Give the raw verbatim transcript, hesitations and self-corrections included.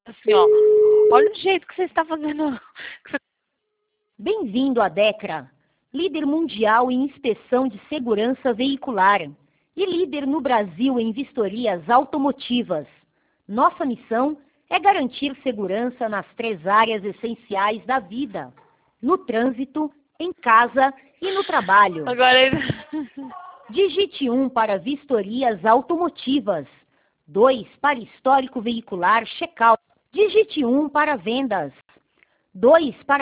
Assim, ó, olha o jeito que você está fazendo. Bem-vindo à Decra, líder mundial em inspeção de segurança veicular e líder no Brasil em vistorias automotivas. Nossa missão é garantir segurança nas três áreas essenciais da vida: no trânsito, em casa e no trabalho. Agora ele... Digite um para vistorias automotivas, dois para histórico veicular check-out. Digite um para vendas, dois para